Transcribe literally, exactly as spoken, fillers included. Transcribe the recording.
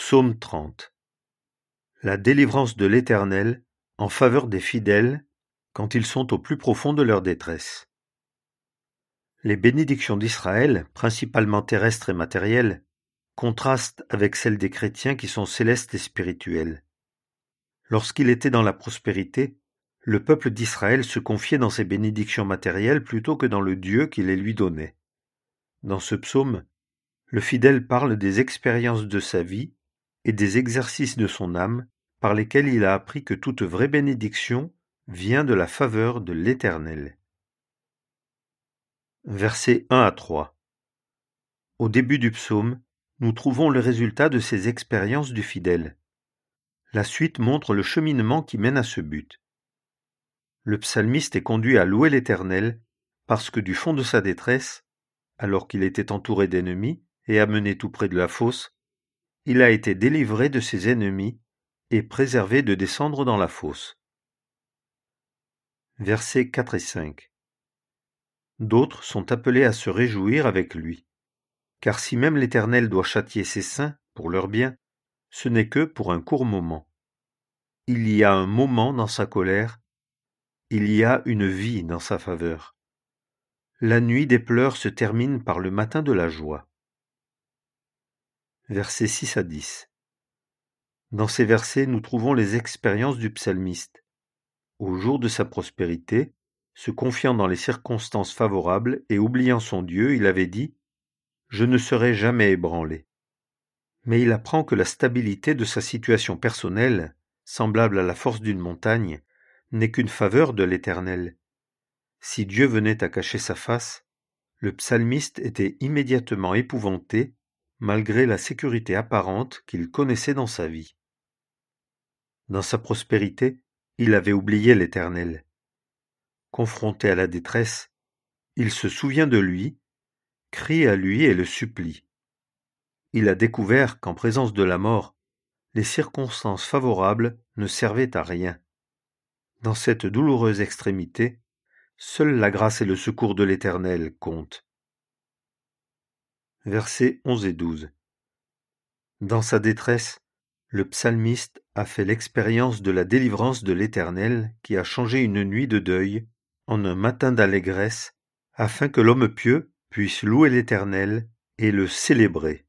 Psaume trente. La délivrance de l'Éternel en faveur des fidèles quand ils sont au plus profond de leur détresse. Les bénédictions d'Israël, principalement terrestres et matérielles, contrastent avec celles des chrétiens qui sont célestes et spirituelles. Lorsqu'il était dans la prospérité, le peuple d'Israël se confiait dans ses bénédictions matérielles plutôt que dans le Dieu qui les lui donnait. Dans ce psaume, le fidèle parle des expériences de sa vie et des exercices de son âme par lesquels il a appris que toute vraie bénédiction vient de la faveur de l'Éternel. Versets un à trois. Au début du psaume, nous trouvons le résultat de ces expériences du fidèle. La suite montre le cheminement qui mène à ce but. Le psalmiste est conduit à louer l'Éternel parce que du fond de sa détresse, alors qu'il était entouré d'ennemis et amené tout près de la fosse, il a été délivré de ses ennemis et préservé de descendre dans la fosse. Versets quatre et cinq. D'autres sont appelés à se réjouir avec lui, car si même l'Éternel doit châtier ses saints pour leur bien, ce n'est que pour un court moment. Il y a un moment dans sa colère, il y a une vie dans sa faveur. La nuit des pleurs se termine par le matin de la joie. Versets six à dix. Dans ces versets, nous trouvons les expériences du psalmiste. Au jour de sa prospérité, se confiant dans les circonstances favorables et oubliant son Dieu, il avait dit « Je ne serai jamais ébranlé ». Mais il apprend que la stabilité de sa situation personnelle, semblable à la force d'une montagne, n'est qu'une faveur de l'Éternel. Si Dieu venait à cacher sa face, le psalmiste était immédiatement épouvanté, malgré la sécurité apparente qu'il connaissait dans sa vie. Dans sa prospérité, il avait oublié l'Éternel. Confronté à la détresse, il se souvient de lui, crie à lui et le supplie. Il a découvert qu'en présence de la mort, les circonstances favorables ne servaient à rien. Dans cette douloureuse extrémité, seule la grâce et le secours de l'Éternel comptent. Versets onze et douze. Dans sa détresse, le psalmiste a fait l'expérience de la délivrance de l'Éternel qui a changé une nuit de deuil en un matin d'allégresse, afin que l'homme pieux puisse louer l'Éternel et le célébrer.